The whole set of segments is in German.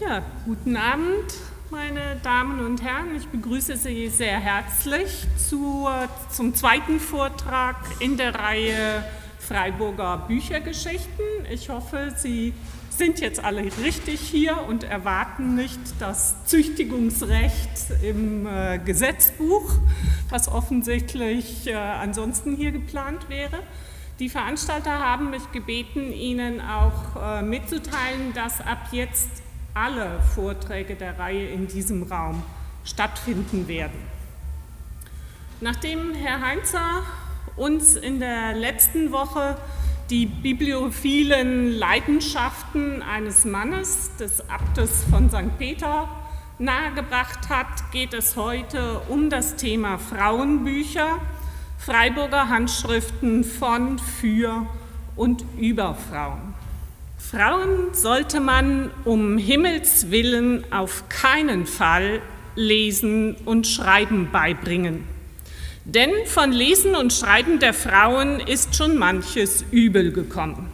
Ja, guten Abend, meine Damen und Herren. Ich begrüße Sie sehr herzlich zum zweiten Vortrag in der Reihe Freiburger Büchergeschichten. Ich hoffe, Sie sind jetzt alle richtig hier und erwarten nicht das Züchtigungsrecht im Gesetzbuch, was offensichtlich ansonsten hier geplant wäre. Die Veranstalter haben mich gebeten, Ihnen auch mitzuteilen, dass ab jetzt alle Vorträge der Reihe in diesem Raum stattfinden werden. Nachdem Herr Heinzer uns in der letzten Woche die bibliophilen Leidenschaften eines Mannes, des Abtes von St. Peter, nahegebracht hat, geht es heute um das Thema Frauenbücher, Freiburger Handschriften von, für und über Frauen. Frauen sollte man um Himmels Willen auf keinen Fall Lesen und Schreiben beibringen. Denn von Lesen und Schreiben der Frauen ist schon manches übel gekommen.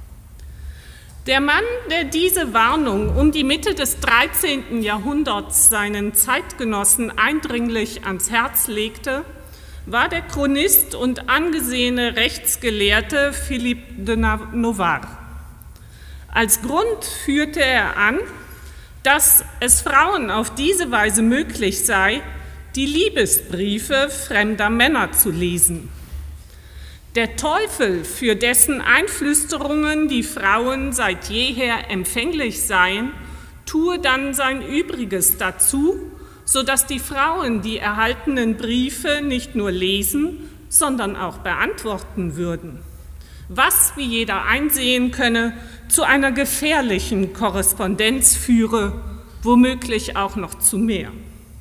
Der Mann, der diese Warnung um die Mitte des 13. Jahrhunderts seinen Zeitgenossen eindringlich ans Herz legte, war der Chronist und angesehene Rechtsgelehrte Philippe de Navarre. Als Grund führte er an, dass es Frauen auf diese Weise möglich sei, die Liebesbriefe fremder Männer zu lesen. Der Teufel, für dessen Einflüsterungen die Frauen seit jeher empfänglich seien, tue dann sein Übriges dazu, sodass die Frauen die erhaltenen Briefe nicht nur lesen, sondern auch beantworten würden, was, wie jeder einsehen könne, zu einer gefährlichen Korrespondenz führe, womöglich auch noch zu mehr.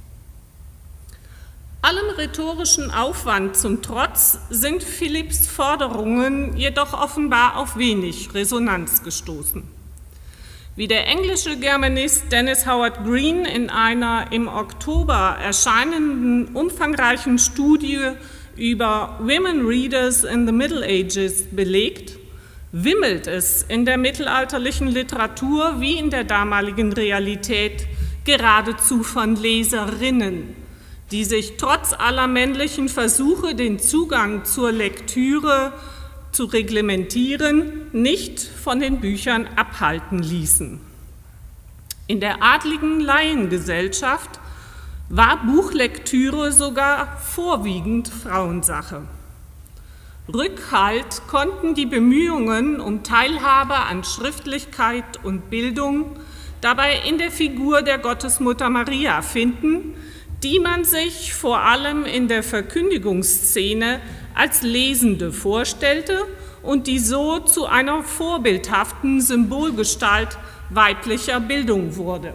Allem rhetorischen Aufwand zum Trotz sind Philipps Forderungen jedoch offenbar auf wenig Resonanz gestoßen. Wie der englische Germanist Dennis Howard Green in einer im Oktober erscheinenden umfangreichen Studie über Women Readers in the Middle Ages belegt, wimmelt es in der mittelalterlichen Literatur wie in der damaligen Realität geradezu von Leserinnen, die sich trotz aller männlichen Versuche, den Zugang zur Lektüre zu reglementieren, nicht von den Büchern abhalten ließen. In der adligen Laiengesellschaft war Buchlektüre sogar vorwiegend Frauensache. Rückhalt konnten die Bemühungen um Teilhabe an Schriftlichkeit und Bildung dabei in der Figur der Gottesmutter Maria finden, die man sich vor allem in der Verkündigungsszene als Lesende vorstellte und die so zu einer vorbildhaften Symbolgestalt weiblicher Bildung wurde.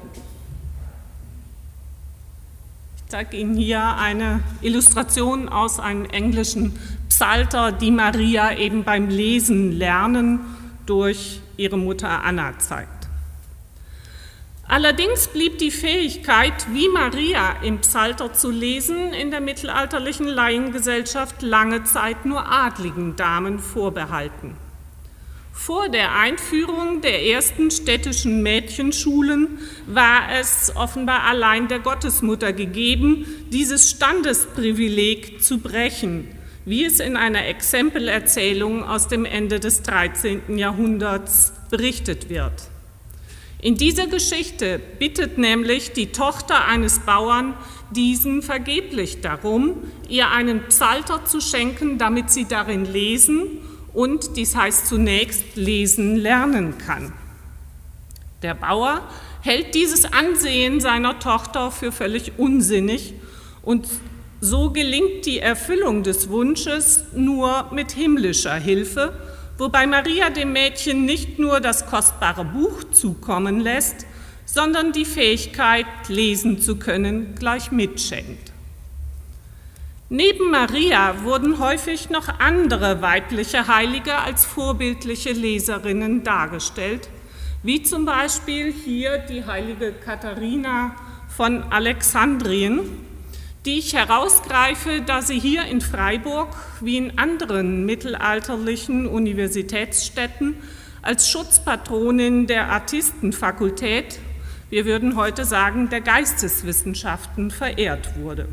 Ich zeige Ihnen hier eine Illustration aus einem englischen Psalter, die Maria eben beim Lesen lernen durch ihre Mutter Anna zeigt. Allerdings blieb die Fähigkeit, wie Maria im Psalter zu lesen, in der mittelalterlichen Laiengesellschaft lange Zeit nur adligen Damen vorbehalten. Vor der Einführung der ersten städtischen Mädchenschulen war es offenbar allein der Gottesmutter gegeben, dieses Standesprivileg zu brechen, wie es in einer Exempelerzählung aus dem Ende des 13. Jahrhunderts berichtet wird. In dieser Geschichte bittet nämlich die Tochter eines Bauern diesen vergeblich darum, ihr einen Psalter zu schenken, damit sie darin lesen und, dies heißt zunächst, lesen lernen kann. Der Bauer hält dieses Ansehen seiner Tochter für völlig unsinnig und so gelingt die Erfüllung des Wunsches nur mit himmlischer Hilfe, wobei Maria dem Mädchen nicht nur das kostbare Buch zukommen lässt, sondern die Fähigkeit, lesen zu können, gleich mitschenkt. Neben Maria wurden häufig noch andere weibliche Heilige als vorbildliche Leserinnen dargestellt, wie zum Beispiel hier die heilige Katharina von Alexandrien, die ich herausgreife, da sie hier in Freiburg wie in anderen mittelalterlichen Universitätsstädten als Schutzpatronin der Artistenfakultät wir würden heute sagen, der Geisteswissenschaften verehrt wurde.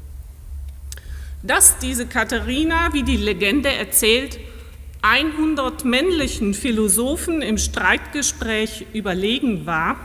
Dass diese Katharina, wie die Legende erzählt, 100 männlichen Philosophen im Streitgespräch überlegen war,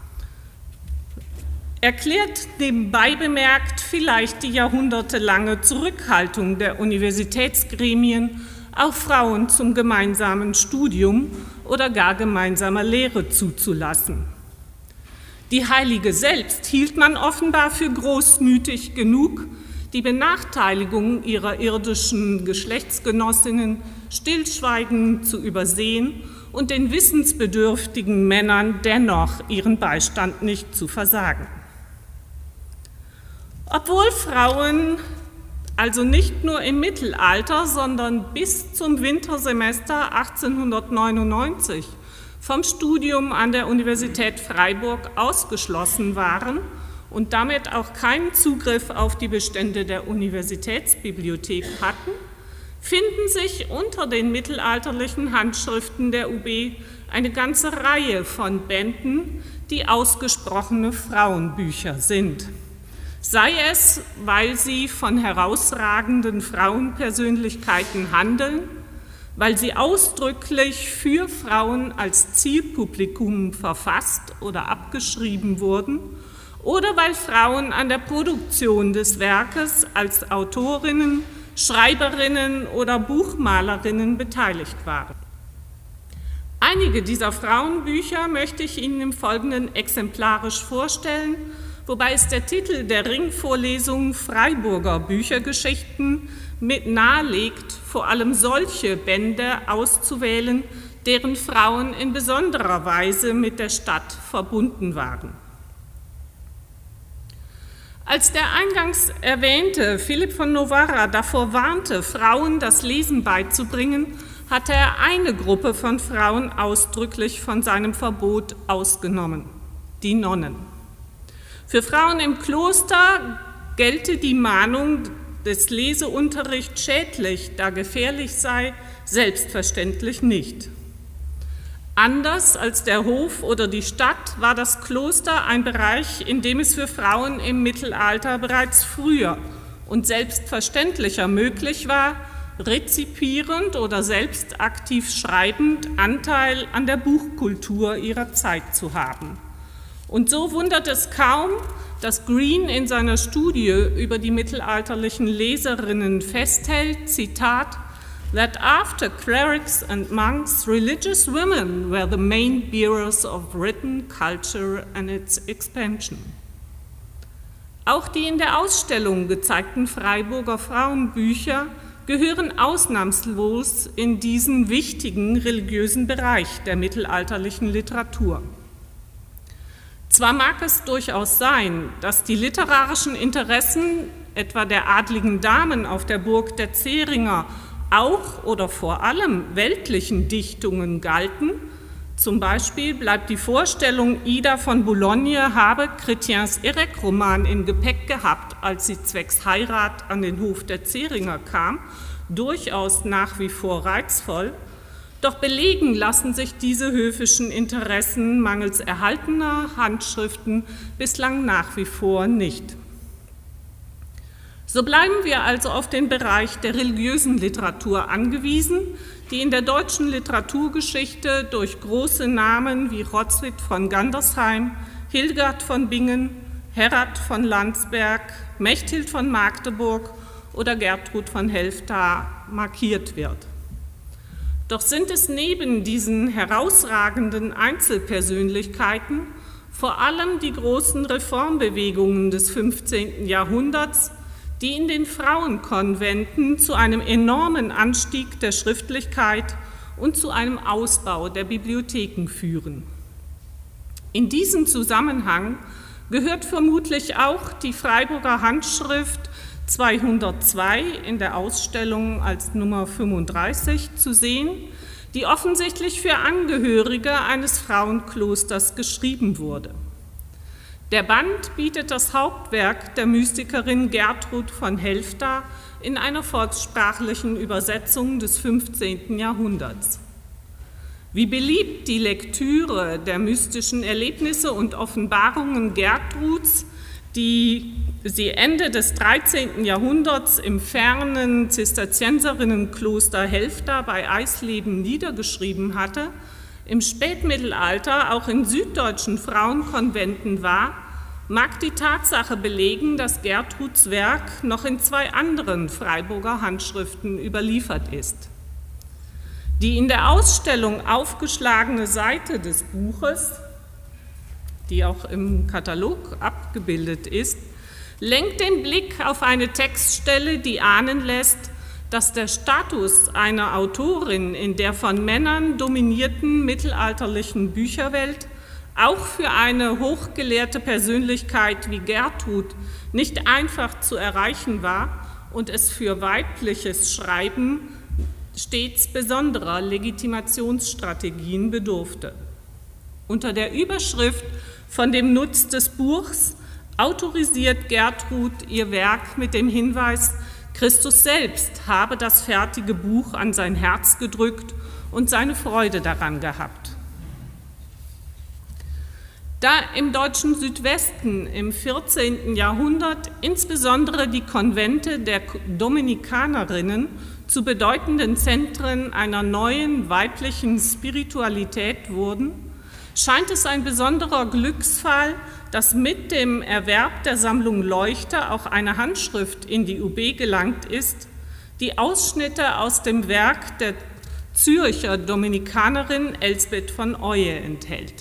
erklärt nebenbei bemerkt vielleicht die jahrhundertelange Zurückhaltung der Universitätsgremien, auch Frauen zum gemeinsamen Studium oder gar gemeinsamer Lehre zuzulassen. Die Heilige selbst hielt man offenbar für großmütig genug, die Benachteiligung ihrer irdischen Geschlechtsgenossinnen stillschweigend zu übersehen und den wissensbedürftigen Männern dennoch ihren Beistand nicht zu versagen. Obwohl Frauen also nicht nur im Mittelalter, sondern bis zum Wintersemester 1899 vom Studium an der Universität Freiburg ausgeschlossen waren und damit auch keinen Zugriff auf die Bestände der Universitätsbibliothek hatten, finden sich unter den mittelalterlichen Handschriften der UB eine ganze Reihe von Bänden, die ausgesprochene Frauenbücher sind. Sei es, weil sie von herausragenden Frauenpersönlichkeiten handeln, weil sie ausdrücklich für Frauen als Zielpublikum verfasst oder abgeschrieben wurden, oder weil Frauen an der Produktion des Werkes als Autorinnen, Schreiberinnen oder Buchmalerinnen beteiligt waren. Einige dieser Frauenbücher möchte ich Ihnen im Folgenden exemplarisch vorstellen, wobei es der Titel der Ringvorlesung Freiburger Büchergeschichten mit nahelegt, vor allem solche Bände auszuwählen, deren Frauen in besonderer Weise mit der Stadt verbunden waren. Als der eingangs erwähnte Philipp von Novara davor warnte, Frauen das Lesen beizubringen, hatte er eine Gruppe von Frauen ausdrücklich von seinem Verbot ausgenommen: die Nonnen. Für Frauen im Kloster gelte die Mahnung, des Leseunterrichts schädlich, da gefährlich sei, selbstverständlich nicht. Anders als der Hof oder die Stadt war das Kloster ein Bereich, in dem es für Frauen im Mittelalter bereits früher und selbstverständlicher möglich war, rezipierend oder selbst aktiv schreibend Anteil an der Buchkultur ihrer Zeit zu haben. Und so wundert es kaum, dass Green in seiner Studie über die mittelalterlichen Leserinnen festhält, Zitat, that after clerics and monks, religious women were the main bearers of written culture and its expansion. Auch die in der Ausstellung gezeigten Freiburger Frauenbücher gehören ausnahmslos in diesen wichtigen religiösen Bereich der mittelalterlichen Literatur. Zwar mag es durchaus sein, dass die literarischen Interessen etwa der adligen Damen auf der Burg der Zähringer auch oder vor allem weltlichen Dichtungen galten. Zum Beispiel bleibt die Vorstellung, Ida von Boulogne habe Chrétiens Erec-Roman in Gepäck gehabt, als sie zwecks Heirat an den Hof der Zähringer kam, durchaus nach wie vor reizvoll. Doch belegen lassen sich diese höfischen Interessen mangels erhaltener Handschriften bislang nach wie vor nicht. So bleiben wir also auf den Bereich der religiösen Literatur angewiesen, die in der deutschen Literaturgeschichte durch große Namen wie Rodswit von Gandersheim, Hildegard von Bingen, Herrat von Landsberg, Mechthild von Magdeburg oder Gertrud von Helfta markiert wird. Doch sind es neben diesen herausragenden Einzelpersönlichkeiten vor allem die großen Reformbewegungen des 15. Jahrhunderts, die in den Frauenkonventen zu einem enormen Anstieg der Schriftlichkeit und zu einem Ausbau der Bibliotheken führen. In diesen Zusammenhang gehört vermutlich auch die Freiburger Handschrift 202 in der Ausstellung als Nummer 35 zu sehen, die offensichtlich für Angehörige eines Frauenklosters geschrieben wurde. Der Band bietet das Hauptwerk der Mystikerin Gertrud von Helfta in einer volkssprachlichen Übersetzung des 15. Jahrhunderts. Wie beliebt die Lektüre der mystischen Erlebnisse und Offenbarungen Gertruds, die sie Ende des 13. Jahrhunderts im fernen Zisterzienserinnenkloster Helfta bei Eisleben niedergeschrieben hatte, im Spätmittelalter auch in süddeutschen Frauenkonventen war, mag die Tatsache belegen, dass Gertruds Werk noch in 2 anderen Freiburger Handschriften überliefert ist. Die in der Ausstellung aufgeschlagene Seite des Buches, die auch im Katalog abgebildet ist, lenkt den Blick auf eine Textstelle, die ahnen lässt, dass der Status einer Autorin in der von Männern dominierten mittelalterlichen Bücherwelt auch für eine hochgelehrte Persönlichkeit wie Gertrud nicht einfach zu erreichen war und es für weibliches Schreiben stets besonderer Legitimationsstrategien bedurfte. Unter der Überschrift von dem Nutz des Buchs autorisiert Gertrud ihr Werk mit dem Hinweis, Christus selbst habe das fertige Buch an sein Herz gedrückt und seine Freude daran gehabt. Da im deutschen Südwesten im 14. Jahrhundert insbesondere die Konvente der Dominikanerinnen zu bedeutenden Zentren einer neuen weiblichen Spiritualität wurden, scheint es ein besonderer Glücksfall, dass mit dem Erwerb der Sammlung Leuchter auch eine Handschrift in die UB gelangt ist, die Ausschnitte aus dem Werk der Zürcher Dominikanerin Elsbeth von Oye enthält.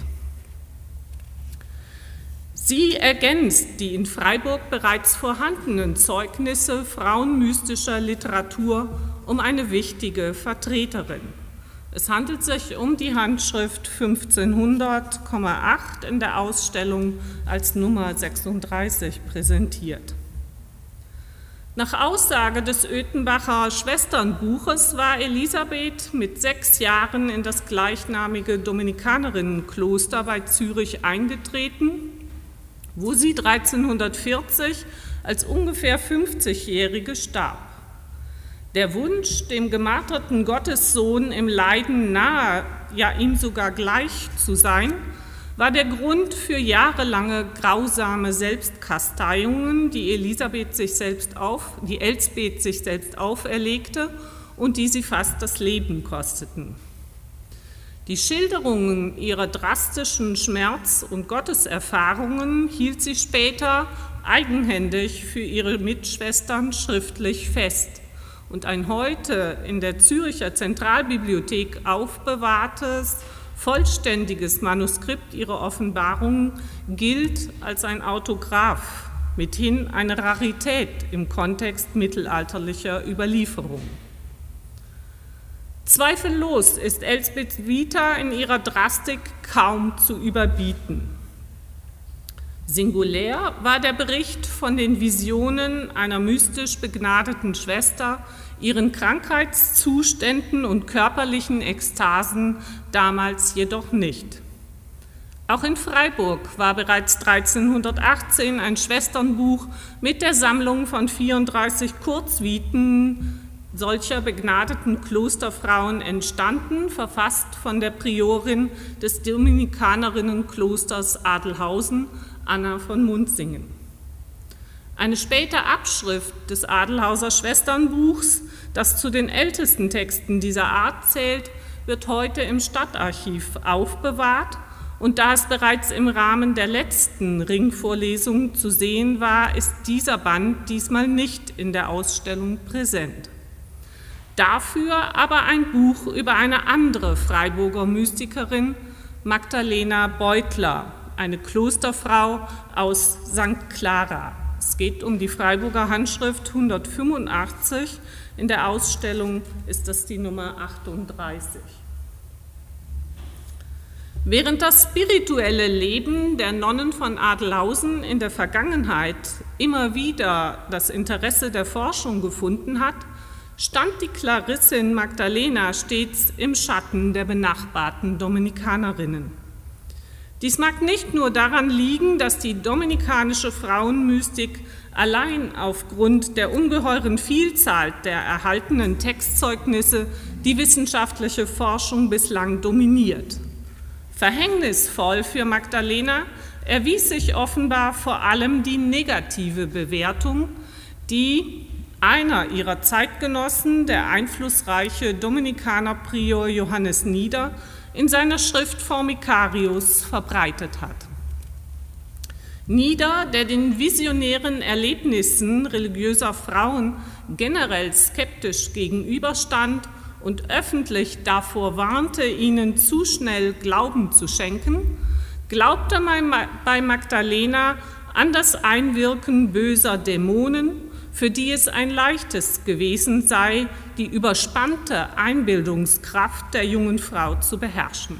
Sie ergänzt die in Freiburg bereits vorhandenen Zeugnisse frauenmystischer Literatur um eine wichtige Vertreterin. Es handelt sich um die Handschrift 1500,8 in der Ausstellung als Nummer 36 präsentiert. Nach Aussage des Oetenbacher Schwesternbuches war Elisabeth mit 6 Jahren in das gleichnamige Dominikanerinnenkloster bei Zürich eingetreten, wo sie 1340 als ungefähr 50-Jährige starb. Der Wunsch, dem gemarterten Gottessohn im Leiden nahe, ja ihm sogar gleich zu sein, war der Grund für jahrelange grausame Selbstkasteiungen, die Elsbeth sich selbst auferlegte und die sie fast das Leben kosteten. Die Schilderungen ihrer drastischen Schmerz- und Gotteserfahrungen hielt sie später eigenhändig für ihre Mitschwestern schriftlich fest. Und ein heute in der Züricher Zentralbibliothek aufbewahrtes, vollständiges Manuskript ihrer Offenbarungen gilt als ein Autograph, mithin eine Rarität im Kontext mittelalterlicher Überlieferung. Zweifellos ist Elsbeths Vita in ihrer Drastik kaum zu überbieten. Singulär war der Bericht von den Visionen einer mystisch begnadeten Schwester, ihren Krankheitszuständen und körperlichen Ekstasen damals jedoch nicht. Auch in Freiburg war bereits 1318 ein Schwesternbuch mit der Sammlung von 34 Kurzviten solcher begnadeten Klosterfrauen entstanden, verfasst von der Priorin des Dominikanerinnenklosters Adelhausen, Anna von Munzingen. Eine späte Abschrift des Adelhauser Schwesternbuchs, das zu den ältesten Texten dieser Art zählt, wird heute im Stadtarchiv aufbewahrt und da es bereits im Rahmen der letzten Ringvorlesung zu sehen war, ist dieser Band diesmal nicht in der Ausstellung präsent. Dafür aber ein Buch über eine andere Freiburger Mystikerin, Magdalena Beutler, eine Klosterfrau aus St. Clara. Es geht um die Freiburger Handschrift 185. In der Ausstellung ist das die Nummer 38. Während das spirituelle Leben der Nonnen von Adelhausen in der Vergangenheit immer wieder das Interesse der Forschung gefunden hat, stand die Klarissin Magdalena stets im Schatten der benachbarten Dominikanerinnen. Dies mag nicht nur daran liegen, dass die dominikanische Frauenmystik allein aufgrund der ungeheuren Vielzahl der erhaltenen Textzeugnisse die wissenschaftliche Forschung bislang dominiert. Verhängnisvoll für Magdalena erwies sich offenbar vor allem die negative Bewertung, die einer ihrer Zeitgenossen, der einflussreiche Dominikanerprior Johannes Nieder, in seiner Schrift Formicarius verbreitet hat. Nieder, der den visionären Erlebnissen religiöser Frauen generell skeptisch gegenüberstand und öffentlich davor warnte, ihnen zu schnell Glauben zu schenken, glaubte bei Magdalena an das Einwirken böser Dämonen, für die es ein leichtes gewesen sei, die überspannte Einbildungskraft der jungen Frau zu beherrschen.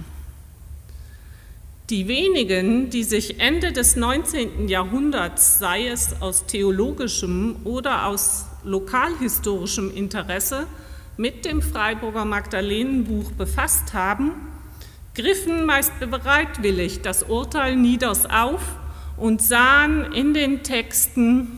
Die wenigen, die sich Ende des 19. Jahrhunderts, sei es aus theologischem oder aus lokalhistorischem Interesse, mit dem Freiburger Magdalenenbuch befasst haben, griffen meist bereitwillig das Urteil Nieders auf und sahen in den Texten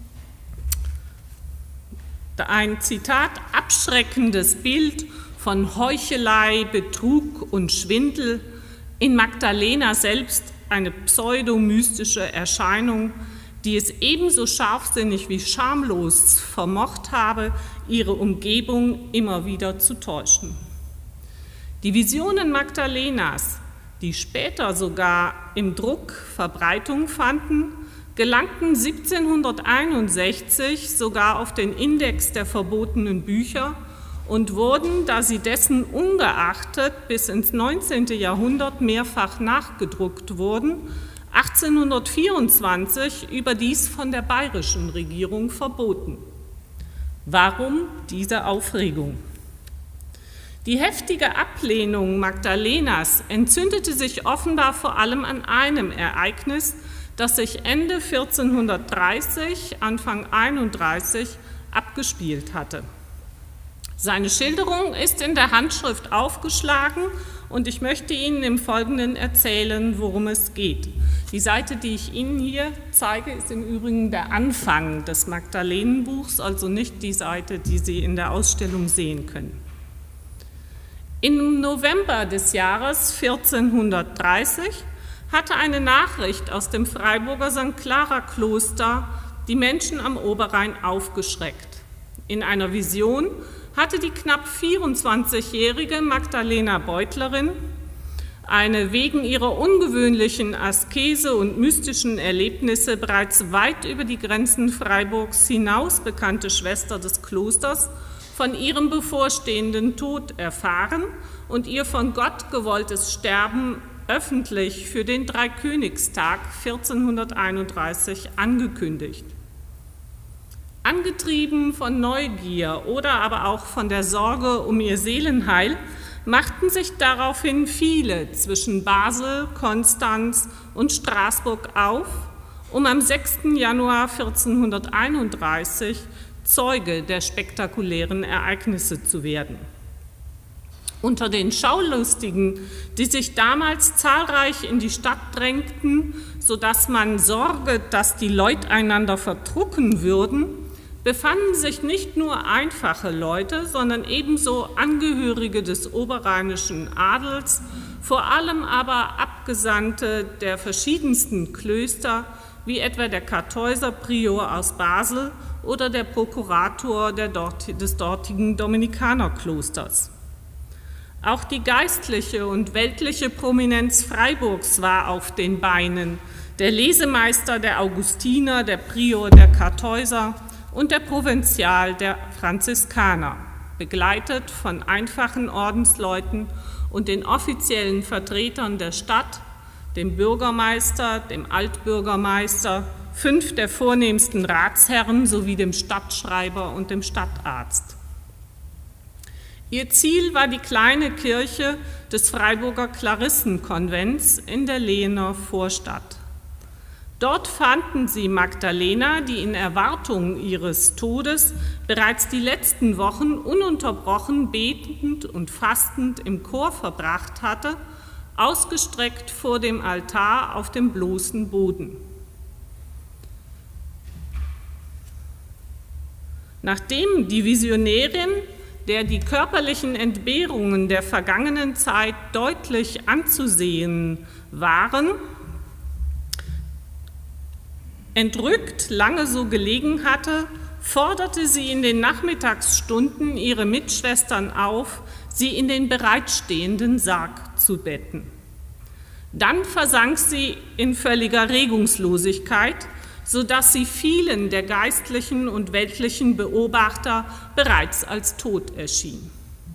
ein, Zitat, abschreckendes Bild von Heuchelei, Betrug und Schwindel, in Magdalena selbst eine pseudomystische Erscheinung, die es ebenso scharfsinnig wie schamlos vermocht habe, ihre Umgebung immer wieder zu täuschen. Die Visionen Magdalenas, die später sogar im Druck Verbreitung fanden, gelangten 1761 sogar auf den Index der verbotenen Bücher und wurden, da sie dessen ungeachtet bis ins 19. Jahrhundert mehrfach nachgedruckt wurden, 1824 überdies von der bayerischen Regierung verboten. Warum diese Aufregung? Die heftige Ablehnung Magdalenas entzündete sich offenbar vor allem an einem Ereignis, das sich Ende 1430, Anfang 31 abgespielt hatte. Seine Schilderung ist in der Handschrift aufgeschlagen und ich möchte Ihnen im Folgenden erzählen, worum es geht. Die Seite, die ich Ihnen hier zeige, ist im Übrigen der Anfang des Magdalenenbuchs, also nicht die Seite, die Sie in der Ausstellung sehen können. Im November des Jahres 1430 hatte eine Nachricht aus dem Freiburger St. Clara Kloster die Menschen am Oberrhein aufgeschreckt. In einer Vision hatte die knapp 24-jährige Magdalena Beutlerin, eine wegen ihrer ungewöhnlichen Askese und mystischen Erlebnisse bereits weit über die Grenzen Freiburgs hinaus bekannte Schwester des Klosters, von ihrem bevorstehenden Tod erfahren und ihr von Gott gewolltes Sterben öffentlich für den Dreikönigstag 1431 angekündigt. Angetrieben von Neugier oder aber auch von der Sorge um ihr Seelenheil, machten sich daraufhin viele zwischen Basel, Konstanz und Straßburg auf, um am 6. Januar 1431 Zeuge der spektakulären Ereignisse zu werden. Unter den Schaulustigen, die sich damals zahlreich in die Stadt drängten, sodass man Sorge, dass die Leute einander verdrucken würden, befanden sich nicht nur einfache Leute, sondern ebenso Angehörige des oberrheinischen Adels, vor allem aber Abgesandte der verschiedensten Klöster, wie etwa der Kartäuserprior aus Basel oder der Prokurator des dortigen Dominikanerklosters. Auch die geistliche und weltliche Prominenz Freiburgs war auf den Beinen, der Lesemeister der Augustiner, der Prior der Kartäuser und der Provinzial der Franziskaner, begleitet von einfachen Ordensleuten und den offiziellen Vertretern der Stadt, dem Bürgermeister, dem Altbürgermeister, 5 der vornehmsten Ratsherren sowie dem Stadtschreiber und dem Stadtarzt. Ihr Ziel war die kleine Kirche des Freiburger Klarissenkonvents in der Lehener Vorstadt. Dort fanden sie Magdalena, die in Erwartung ihres Todes bereits die letzten Wochen ununterbrochen betend und fastend im Chor verbracht hatte, ausgestreckt vor dem Altar auf dem bloßen Boden. Nachdem die Visionärin der die körperlichen Entbehrungen der vergangenen Zeit deutlich anzusehen waren, entrückt lange so gelegen hatte, forderte sie in den Nachmittagsstunden ihre Mitschwestern auf, sie in den bereitstehenden Sarg zu betten. Dann versank sie in völliger Regungslosigkeit, sodass sie vielen der geistlichen und weltlichen Beobachter bereits als tot erschien.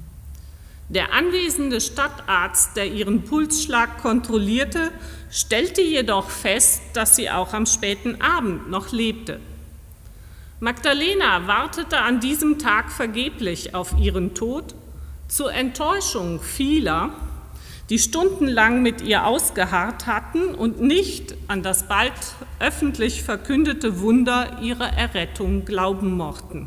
Der anwesende Stadtarzt, der ihren Pulsschlag kontrollierte, stellte jedoch fest, dass sie auch am späten Abend noch lebte. Magdalena wartete an diesem Tag vergeblich auf ihren Tod, zur Enttäuschung vieler, die stundenlang mit ihr ausgeharrt hatten und nicht an das bald öffentlich verkündete Wunder ihrer Errettung glauben mochten.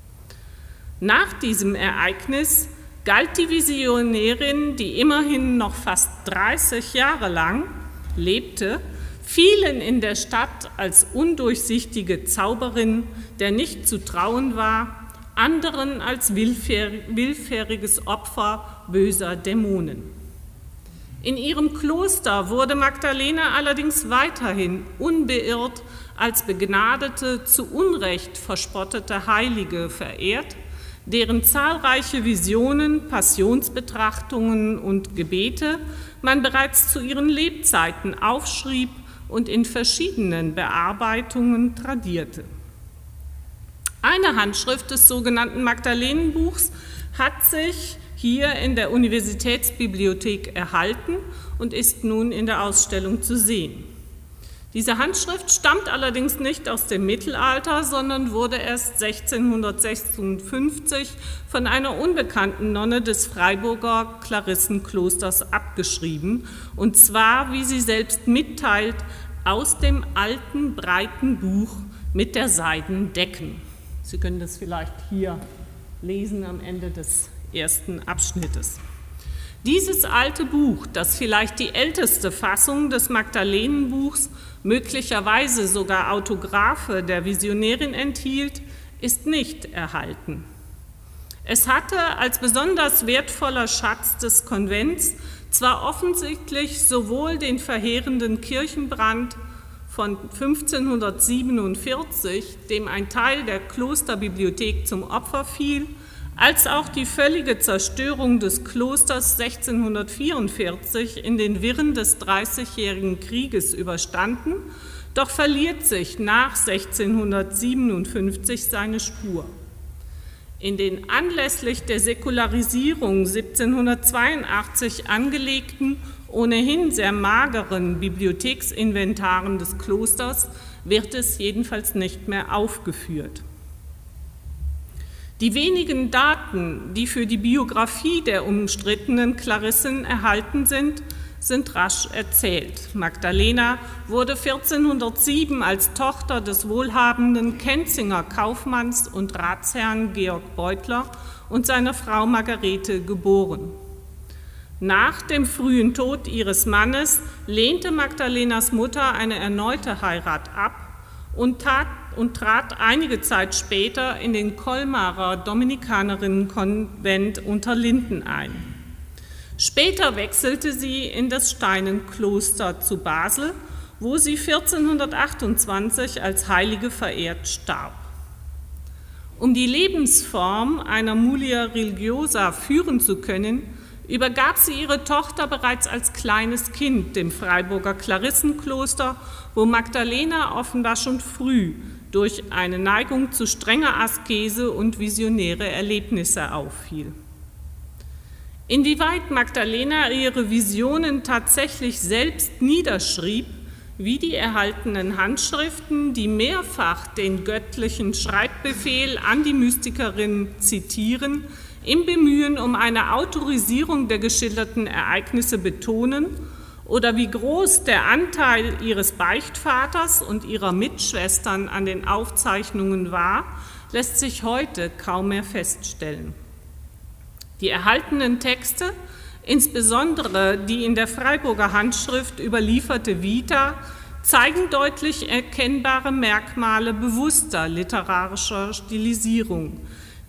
Nach diesem Ereignis galt die Visionärin, die immerhin noch fast 30 Jahre lang lebte, vielen in der Stadt als undurchsichtige Zauberin, der nicht zu trauen war, anderen als willfähriges Opfer böser Dämonen. In ihrem Kloster wurde Magdalena allerdings weiterhin unbeirrt als begnadete, zu Unrecht verspottete Heilige verehrt, deren zahlreiche Visionen, Passionsbetrachtungen und Gebete man bereits zu ihren Lebzeiten aufschrieb und in verschiedenen Bearbeitungen tradierte. Eine Handschrift des sogenannten Magdalenenbuchs hat sich hier in der Universitätsbibliothek erhalten und ist nun in der Ausstellung zu sehen. Diese Handschrift stammt allerdings nicht aus dem Mittelalter, sondern wurde erst 1656 von einer unbekannten Nonne des Freiburger Klarissenklosters abgeschrieben, und zwar, wie sie selbst mitteilt, aus dem alten, breiten Buch mit der Seidendecken. Sie können das vielleicht hier lesen am Ende des ersten Abschnittes. Dieses alte Buch, das vielleicht die älteste Fassung des Magdalenenbuchs, möglicherweise sogar Autographe der Visionärin enthielt, ist nicht erhalten. Es hatte als besonders wertvoller Schatz des Konvents zwar offensichtlich sowohl den verheerenden Kirchenbrand von 1547, dem ein Teil der Klosterbibliothek zum Opfer fiel, als auch die völlige Zerstörung des Klosters 1644 in den Wirren des Dreißigjährigen Krieges überstanden, doch verliert sich nach 1657 seine Spur. In den anlässlich der Säkularisierung 1782 angelegten, ohnehin sehr mageren Bibliotheksinventaren des Klosters wird es jedenfalls nicht mehr aufgeführt. Die wenigen Daten, die für die Biografie der umstrittenen Klarissen erhalten sind, sind rasch erzählt. Magdalena wurde 1407 als Tochter des wohlhabenden Kenzinger Kaufmanns und Ratsherrn Georg Beutler und seiner Frau Margarete geboren. Nach dem frühen Tod ihres Mannes lehnte Magdalenas Mutter eine erneute Heirat ab und trat einige Zeit später in den Kolmarer Dominikanerinnenkonvent Unterlinden ein. Später wechselte sie in das Steinenkloster zu Basel, wo sie 1428 als Heilige verehrt starb. Um die Lebensform einer Mulia religiosa führen zu können, übergab sie ihre Tochter bereits als kleines Kind dem Freiburger Klarissenkloster, wo Magdalena offenbar schon früh durch eine Neigung zu strenger Askese und visionäre Erlebnisse auffiel. Inwieweit Magdalena ihre Visionen tatsächlich selbst niederschrieb, wie die erhaltenen Handschriften, die mehrfach den göttlichen Schreibbefehl an die Mystikerin zitieren, im Bemühen um eine Autorisierung der geschilderten Ereignisse betonen, oder wie groß der Anteil ihres Beichtvaters und ihrer Mitschwestern an den Aufzeichnungen war, lässt sich heute kaum mehr feststellen. Die erhaltenen Texte, insbesondere die in der Freiburger Handschrift überlieferte Vita, zeigen deutlich erkennbare Merkmale bewusster literarischer Stilisierung.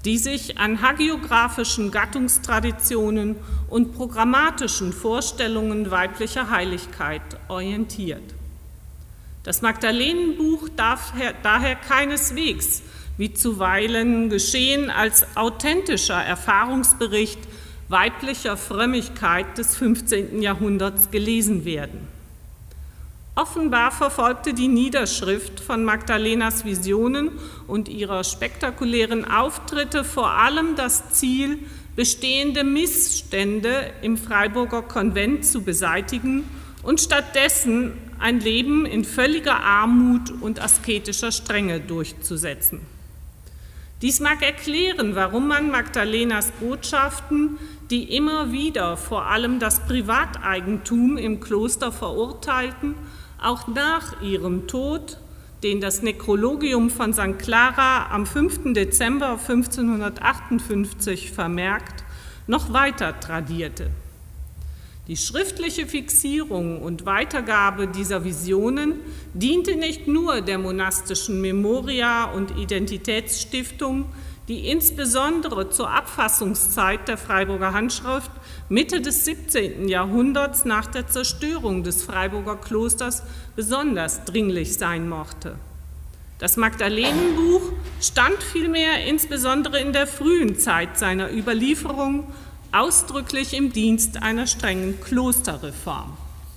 die sich an hagiographischen Gattungstraditionen und programmatischen Vorstellungen weiblicher Heiligkeit orientiert. Das Magdalenenbuch darf daher keineswegs, wie zuweilen geschehen, als authentischer Erfahrungsbericht weiblicher Frömmigkeit des 15. Jahrhunderts gelesen werden. Offenbar verfolgte die Niederschrift von Magdalenas Visionen und ihrer spektakulären Auftritte vor allem das Ziel, bestehende Missstände im Freiburger Konvent zu beseitigen und stattdessen ein Leben in völliger Armut und asketischer Strenge durchzusetzen. Dies mag erklären, warum man Magdalenas Botschaften, die immer wieder vor allem das Privateigentum im Kloster verurteilten, auch nach ihrem Tod, den das Nekrologium von St. Clara am 5. Dezember 1558 vermerkt, noch weiter tradierte. Die schriftliche Fixierung und Weitergabe dieser Visionen diente nicht nur der monastischen Memoria und Identitätsstiftung, die insbesondere zur Abfassungszeit der Freiburger Handschrift Mitte des 17. Jahrhunderts nach der Zerstörung des Freiburger Klosters besonders dringlich sein mochte. Das Magdalenenbuch stand vielmehr insbesondere in der frühen Zeit seiner Überlieferung ausdrücklich im Dienst einer strengen Klosterreform.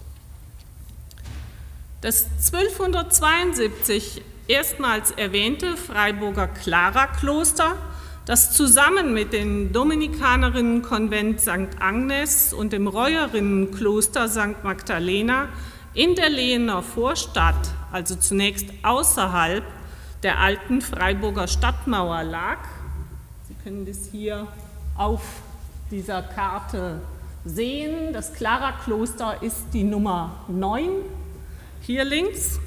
Das 1272 erstmals erwähnte Freiburger Clara-Kloster, das zusammen mit dem Dominikanerinnenkonvent St. Agnes und dem Reuerinnenkloster St. Magdalena in der Lehener Vorstadt, also zunächst außerhalb der alten Freiburger Stadtmauer lag. Sie können das hier auf dieser Karte sehen. Das Clara-Kloster ist die Nummer 9, hier links.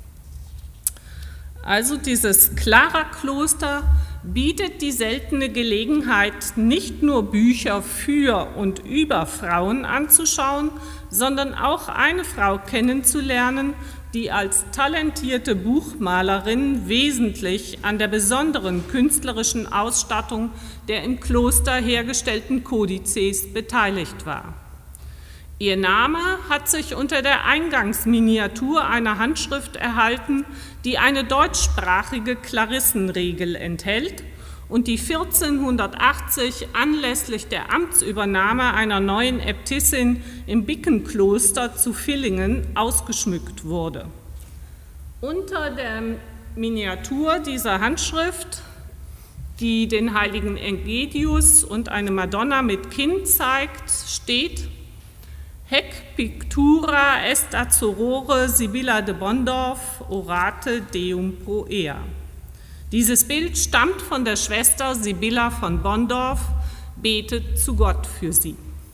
Also dieses Clara-Kloster bietet die seltene Gelegenheit, nicht nur Bücher für und über Frauen anzuschauen, sondern auch eine Frau kennenzulernen, die als talentierte Buchmalerin wesentlich an der besonderen künstlerischen Ausstattung der im Kloster hergestellten Kodizes beteiligt war. Ihr Name hat sich unter der Eingangsminiatur einer Handschrift erhalten, die eine deutschsprachige Klarissenregel enthält und die 1480 anlässlich der Amtsübernahme einer neuen Äbtissin im Bickenkloster zu Villingen ausgeschmückt wurde. Unter der Miniatur dieser Handschrift, die den heiligen Egidius und eine Madonna mit Kind zeigt, steht: Haec pictura est ad sorore Sibylla de Bondorf orate Deum pro ea. Dieses Bild stammt von der Schwester Sibylla von Bondorf, betet zu Gott für sie.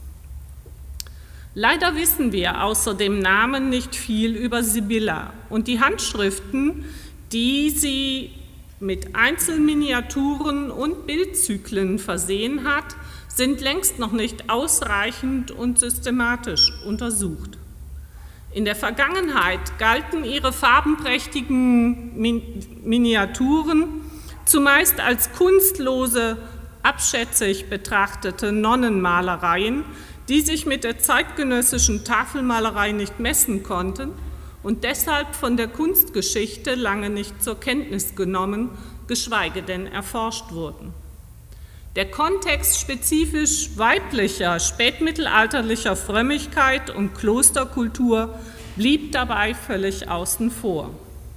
Leider wissen wir außer dem Namen nicht viel über Sibylla und die Handschriften, die sie mit Einzelminiaturen und Bildzyklen versehen hat, sind längst noch nicht ausreichend und systematisch untersucht. In der Vergangenheit galten ihre farbenprächtigen Miniaturen zumeist als kunstlose, abschätzig betrachtete Nonnenmalereien, die sich mit der zeitgenössischen Tafelmalerei nicht messen konnten und deshalb von der Kunstgeschichte lange nicht zur Kenntnis genommen, geschweige denn erforscht wurden. Der Kontext spezifisch weiblicher, spätmittelalterlicher Frömmigkeit und Klosterkultur blieb dabei völlig außen vor.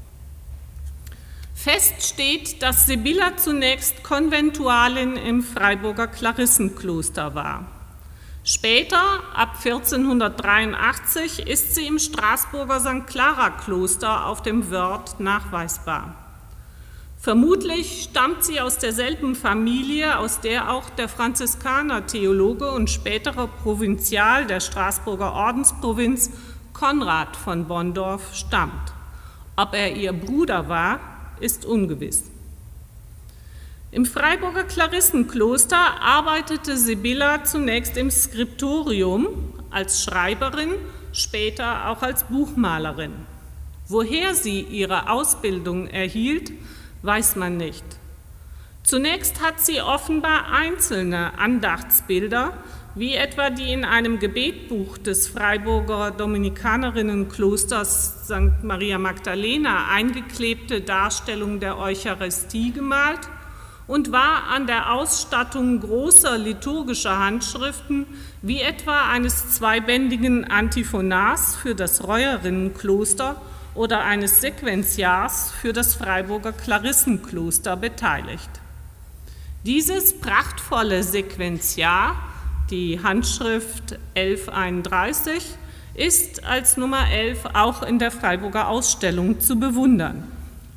Fest steht, dass Sibylla zunächst Konventualin im Freiburger Klarissenkloster war. Später, ab 1483, ist sie im Straßburger St. Clara-Kloster auf dem Wörth nachweisbar. Vermutlich stammt sie aus derselben Familie, aus der auch der Franziskaner-Theologe und spätere Provinzial der Straßburger Ordensprovinz Konrad von Bondorf stammt. Ob er ihr Bruder war, ist ungewiss. Im Freiburger Klarissenkloster arbeitete Sibylla zunächst im Skriptorium als Schreiberin, später auch als Buchmalerin. Woher sie ihre Ausbildung erhielt, weiß man nicht. Zunächst hat sie offenbar einzelne Andachtsbilder, wie etwa die in einem Gebetbuch des Freiburger Dominikanerinnenklosters St. Maria Magdalena eingeklebte Darstellung der Eucharistie gemalt und war an der Ausstattung großer liturgischer Handschriften, wie etwa eines zweibändigen Antiphonars für das Reuerinnenkloster oder eines Sequentiars für das Freiburger Klarissenkloster beteiligt. Dieses prachtvolle Sequentiar, die Handschrift 1131, ist als Nummer 11 auch in der Freiburger Ausstellung zu bewundern.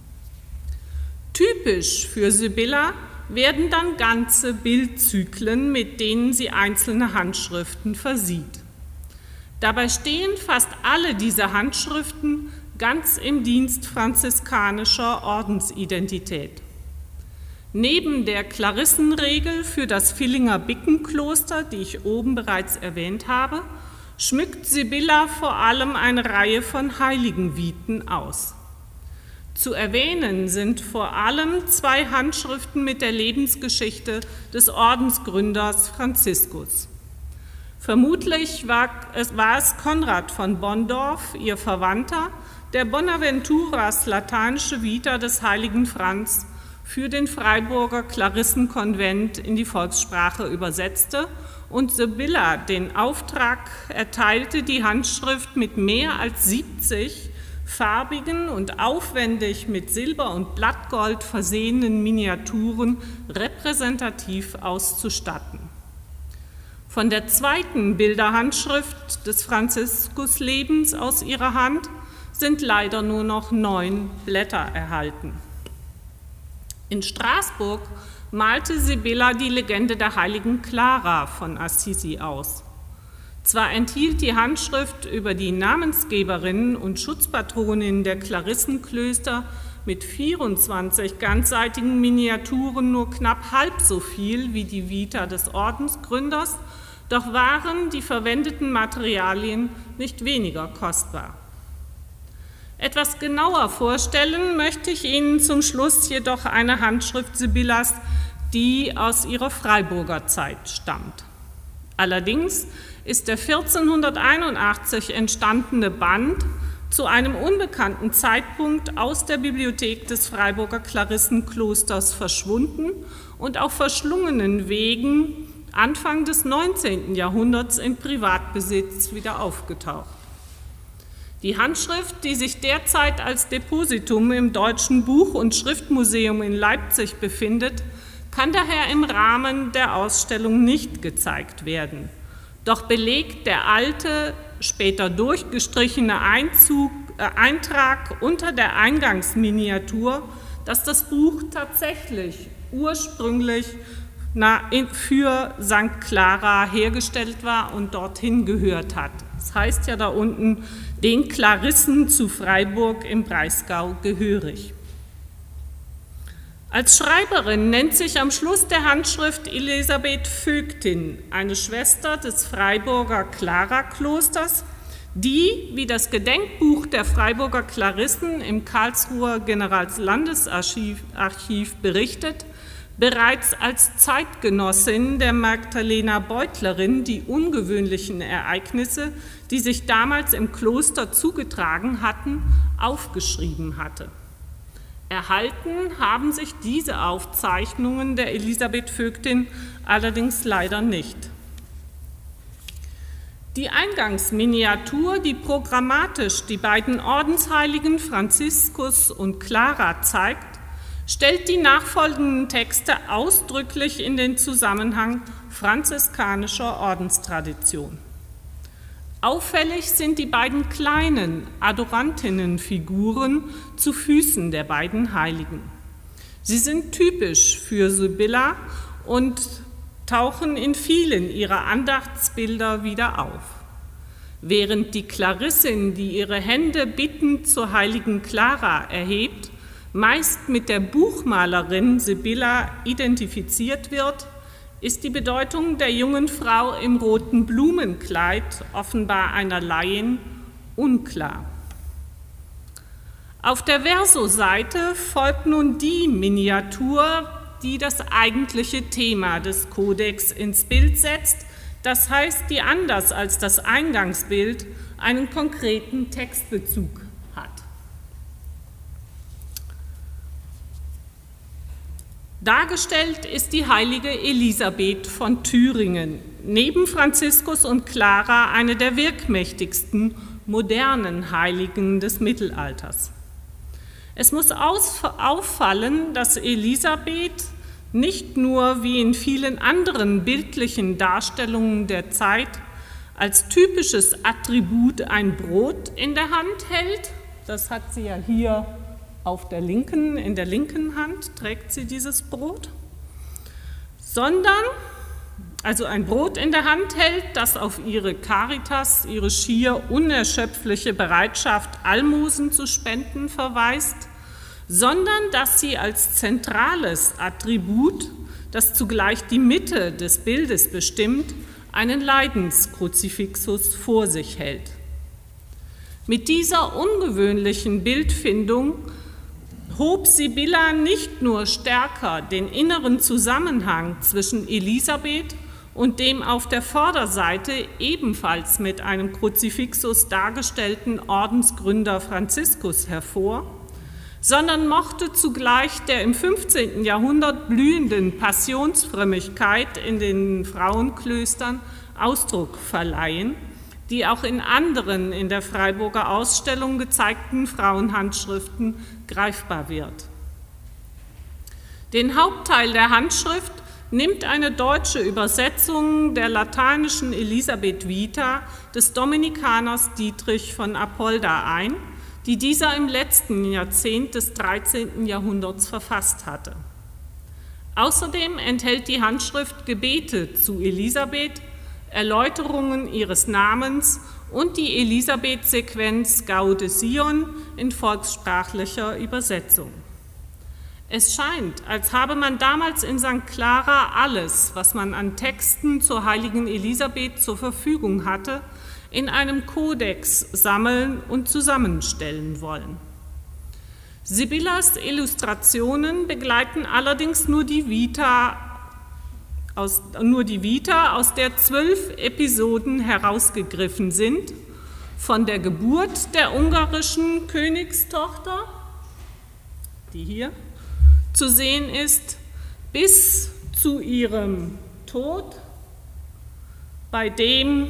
Typisch für Sibylla werden dann ganze Bildzyklen, mit denen sie einzelne Handschriften versieht. Dabei stehen fast alle diese Handschriften ganz im Dienst franziskanischer Ordensidentität. Neben der Klarissenregel für das Villinger Bickenkloster, die ich oben bereits erwähnt habe, schmückt Sibylla vor allem eine Reihe von Heiligenviten aus. Zu erwähnen sind vor allem 2 Handschriften mit der Lebensgeschichte des Ordensgründers Franziskus. Vermutlich war es Konrad von Bonndorf, ihr Verwandter, der Bonaventuras lateinische Vita des heiligen Franz für den Freiburger Klarissenkonvent in die Volkssprache übersetzte und Sibylla den Auftrag erteilte, die Handschrift mit mehr als 70 farbigen und aufwendig mit Silber und Blattgold versehenen Miniaturen repräsentativ auszustatten. Von der zweiten Bilderhandschrift des Franziskuslebens aus ihrer Hand sind leider nur noch 9 Blätter erhalten. In Straßburg malte Sibylla die Legende der heiligen Clara von Assisi aus. Zwar enthielt die Handschrift über die Namensgeberinnen und Schutzpatroninnen der Klarissenklöster mit 24 ganzseitigen Miniaturen nur knapp halb so viel wie die Vita des Ordensgründers, doch waren die verwendeten Materialien nicht weniger kostbar. Etwas genauer vorstellen möchte ich Ihnen zum Schluss jedoch eine Handschrift Sibyllas, die aus ihrer Freiburger Zeit stammt. Allerdings ist der 1481 entstandene Band zu einem unbekannten Zeitpunkt aus der Bibliothek des Freiburger Klarissenklosters verschwunden und auf verschlungenen Wegen Anfang des 19. Jahrhunderts in Privatbesitz wieder aufgetaucht. Die Handschrift, die sich derzeit als Depositum im Deutschen Buch- und Schriftmuseum in Leipzig befindet, kann daher im Rahmen der Ausstellung nicht gezeigt werden. Doch belegt der alte, später durchgestrichene Eintrag unter der Eingangsminiatur, dass das Buch tatsächlich ursprünglich für St. Clara hergestellt war und dorthin gehört hat. Das heißt ja da unten, den Klarissen zu Freiburg im Breisgau gehörig. Als Schreiberin nennt sich am Schluss der Handschrift Elisabeth Vögtin, eine Schwester des Freiburger Clara-Klosters, die, wie das Gedenkbuch der Freiburger Klarissen im Karlsruher Generalslandesarchiv berichtet, bereits als Zeitgenossin der Magdalena Beutlerin die ungewöhnlichen Ereignisse, die sich damals im Kloster zugetragen hatten, aufgeschrieben hatte. Erhalten haben sich diese Aufzeichnungen der Elisabeth Vögtin allerdings leider nicht. Die Eingangsminiatur, die programmatisch die beiden Ordensheiligen Franziskus und Clara zeigt, stellt die nachfolgenden Texte ausdrücklich in den Zusammenhang franziskanischer Ordenstradition. Auffällig sind die beiden kleinen Adorantinnenfiguren zu Füßen der beiden Heiligen. Sie sind typisch für Sibylla und tauchen in vielen ihrer Andachtsbilder wieder auf. Während die Klarissin, die ihre Hände bittend zur heiligen Clara erhebt, meist mit der Buchmalerin Sibylla identifiziert wird, ist die Bedeutung der jungen Frau im roten Blumenkleid, offenbar einer Laien, unklar. Auf der Verso-Seite folgt nun die Miniatur die das eigentliche Thema des Kodex ins Bild setzt, das heißt, die anders als das Eingangsbild einen konkreten Textbezug hat. Dargestellt ist die heilige Elisabeth von Thüringen, neben Franziskus und Clara eine der wirkmächtigsten modernen Heiligen des Mittelalters. Es muss auffallen, dass Elisabeth nicht nur wie in vielen anderen bildlichen Darstellungen der Zeit als typisches Attribut ein Brot in der Hand hält, das hat sie ja hier in der linken Hand trägt sie dieses Brot, sondern also ein Brot in der Hand hält, das auf ihre Caritas, ihre schier unerschöpfliche Bereitschaft, Almosen zu spenden verweist, sondern dass sie als zentrales Attribut, das zugleich die Mitte des Bildes bestimmt, einen Leidenskrucifixus vor sich hält. Mit dieser ungewöhnlichen Bildfindung hob Sibylla nicht nur stärker den inneren Zusammenhang zwischen Elisabeth und dem auf der Vorderseite ebenfalls mit einem Kruzifixus dargestellten Ordensgründer Franziskus hervor, sondern mochte zugleich der im 15. Jahrhundert blühenden Passionsfrömmigkeit in den Frauenklöstern Ausdruck verleihen, die auch in anderen in der Freiburger Ausstellung gezeigten Frauenhandschriften greifbar wird. Den Hauptteil der Handschrift nimmt eine deutsche Übersetzung der lateinischen Elisabeth Vita des Dominikaners Dietrich von Apolda ein, die dieser im letzten Jahrzehnt des 13. Jahrhunderts verfasst hatte. Außerdem enthält die Handschrift Gebete zu Elisabeth, Erläuterungen ihres Namens und die Elisabeth-Sequenz Gaude Sion in volkssprachlicher Übersetzung. Es scheint, als habe man damals in St. Clara alles, was man an Texten zur heiligen Elisabeth zur Verfügung hatte, in einem Kodex sammeln und zusammenstellen wollen. Sibyllas Illustrationen begleiten allerdings nur die Vita, aus der 12 Episoden herausgegriffen sind, von der Geburt der ungarischen Königstochter, die hier zu sehen ist, bis zu ihrem Tod, bei dem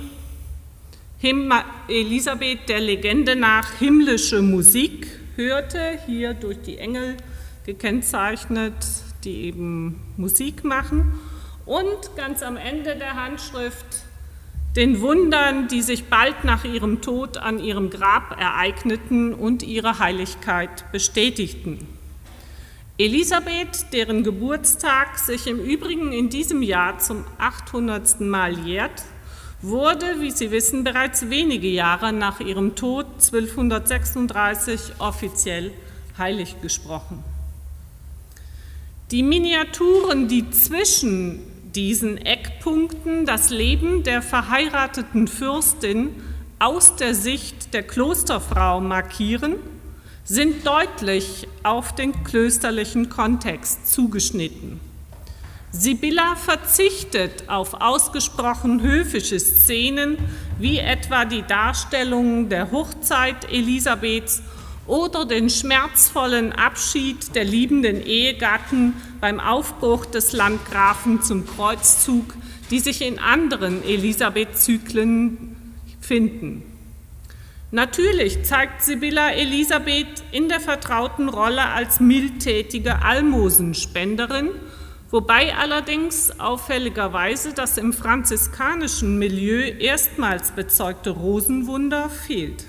Elisabeth der Legende nach himmlische Musik hörte, hier durch die Engel gekennzeichnet, die eben Musik machen, und ganz am Ende der Handschrift den Wundern, die sich bald nach ihrem Tod an ihrem Grab ereigneten und ihre Heiligkeit bestätigten. Elisabeth, deren Geburtstag sich im Übrigen in diesem Jahr zum 800. Mal jährt, wurde, wie Sie wissen, bereits wenige Jahre nach ihrem Tod 1236 offiziell heilig gesprochen. Die Miniaturen, die zwischen diesen Eckpunkten das Leben der verheirateten Fürstin aus der Sicht der Klosterfrau markieren, sind deutlich auf den klösterlichen Kontext zugeschnitten. Sibylla verzichtet auf ausgesprochen höfische Szenen, wie etwa die Darstellung der Hochzeit Elisabeths oder den schmerzvollen Abschied der liebenden Ehegatten beim Aufbruch des Landgrafen zum Kreuzzug, die sich in anderen Elisabeth-Zyklen finden. Natürlich zeigt Sibylla Elisabeth in der vertrauten Rolle als mildtätige Almosenspenderin, wobei allerdings auffälligerweise das im franziskanischen Milieu erstmals bezeugte Rosenwunder fehlt.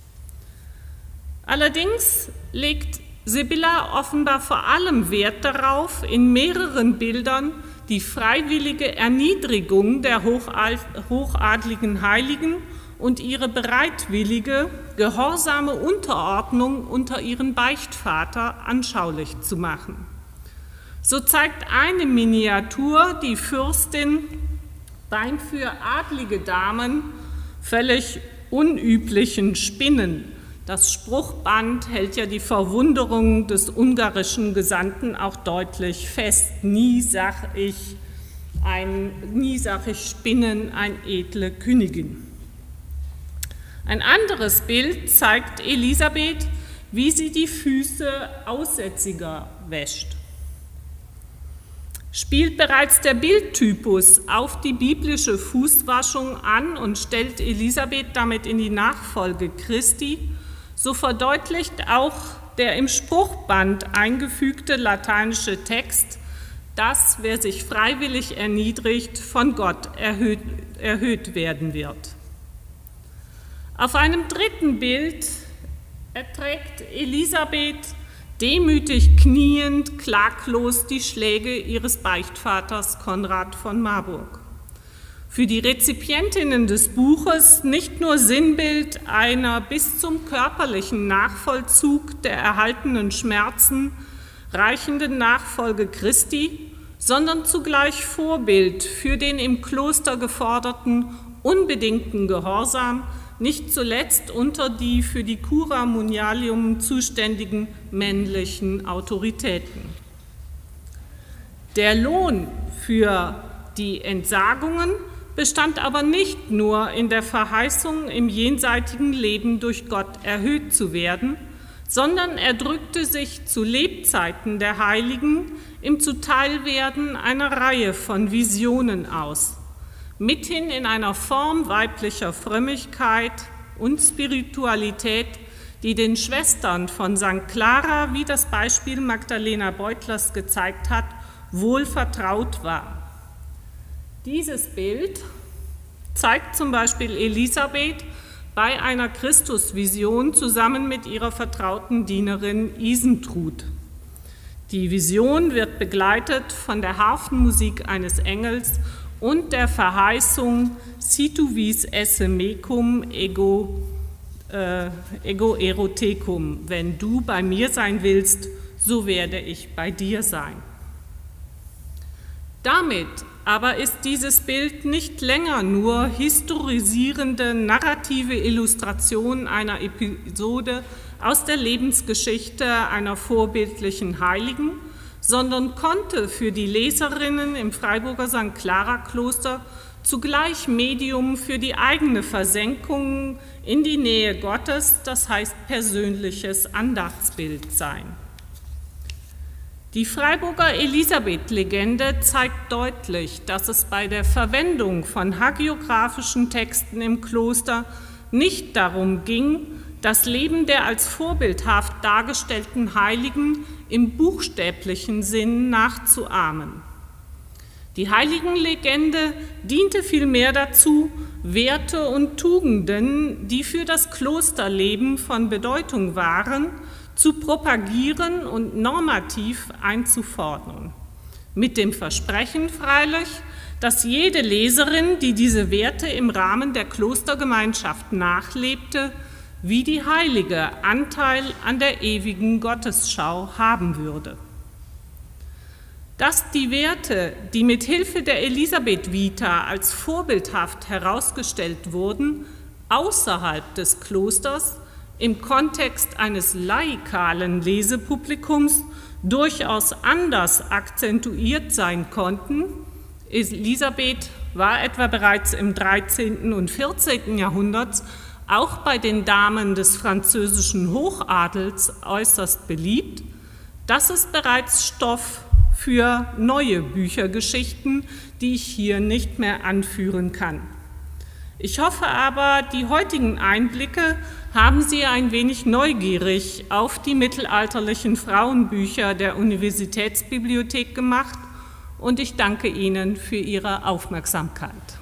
Allerdings legt Sibylla offenbar vor allem Wert darauf, in mehreren Bildern die freiwillige Erniedrigung der hochadligen Heiligen und ihre bereitwillige, gehorsame Unterordnung unter ihren Beichtvater anschaulich zu machen. So zeigt eine Miniatur die Fürstin beim für adlige Damen völlig unüblichen Spinnen, Das Spruchband hält ja die Verwunderung des ungarischen Gesandten auch deutlich fest. Nie sag ich Spinnen, ein edle Königin. Ein anderes Bild zeigt Elisabeth, wie sie die Füße Aussätziger wäscht. Spielt bereits der Bildtypus auf die biblische Fußwaschung an und stellt Elisabeth damit in die Nachfolge Christi, so verdeutlicht auch der im Spruchband eingefügte lateinische Text, dass wer sich freiwillig erniedrigt, von Gott erhöht werden wird. Auf einem dritten Bild erträgt Elisabeth demütig kniend, klaglos die Schläge ihres Beichtvaters Konrad von Marburg. Für die Rezipientinnen des Buches nicht nur Sinnbild einer bis zum körperlichen Nachvollzug der erhaltenen Schmerzen reichenden Nachfolge Christi, sondern zugleich Vorbild für den im Kloster geforderten unbedingten Gehorsam, nicht zuletzt unter die für die Cura Monialium zuständigen männlichen Autoritäten. Der Lohn für die Entsagungen bestand aber nicht nur in der Verheißung, im jenseitigen Leben durch Gott erhöht zu werden, sondern er drückte sich zu Lebzeiten der Heiligen im Zuteilwerden einer Reihe von Visionen aus, mithin in einer Form weiblicher Frömmigkeit und Spiritualität, die den Schwestern von St. Clara, wie das Beispiel Magdalena Beutlers gezeigt hat, wohl vertraut war. Dieses Bild zeigt zum Beispiel Elisabeth bei einer Christusvision zusammen mit ihrer vertrauten Dienerin Isentrud. Die Vision wird begleitet von der Harfenmusik eines Engels und der Verheißung si tu vis esse mecum ego erotecum, wenn du bei mir sein willst, so werde ich bei dir sein. Damit aber ist dieses Bild nicht länger nur historisierende narrative Illustration einer Episode aus der Lebensgeschichte einer vorbildlichen Heiligen, sondern konnte für die Leserinnen im Freiburger St. Clara-Kloster zugleich Medium für die eigene Versenkung in die Nähe Gottes, das heißt persönliches Andachtsbild sein. Die Freiburger Elisabeth-Legende zeigt deutlich, dass es bei der Verwendung von hagiographischen Texten im Kloster nicht darum ging, das Leben der als vorbildhaft dargestellten Heiligen im buchstäblichen Sinn nachzuahmen. Die Heiligenlegende diente vielmehr dazu, Werte und Tugenden, die für das Klosterleben von Bedeutung waren, zu propagieren und normativ einzufordern. Mit dem Versprechen freilich, dass jede Leserin, die diese Werte im Rahmen der Klostergemeinschaft nachlebte, wie die Heilige Anteil an der ewigen Gottesschau haben würde. Dass die Werte, die mit Hilfe der Elisabeth-Vita als vorbildhaft herausgestellt wurden, außerhalb des Klosters im Kontext eines laikalen Lesepublikums durchaus anders akzentuiert sein konnten. Elisabeth war etwa bereits im 13. und 14. Jahrhundert auch bei den Damen des französischen Hochadels äußerst beliebt. Das ist bereits Stoff für neue Büchergeschichten, die ich hier nicht mehr anführen kann. Ich hoffe aber, die heutigen Einblicke haben Sie ein wenig neugierig auf die mittelalterlichen Frauenbücher der Universitätsbibliothek gemacht und ich danke Ihnen für Ihre Aufmerksamkeit.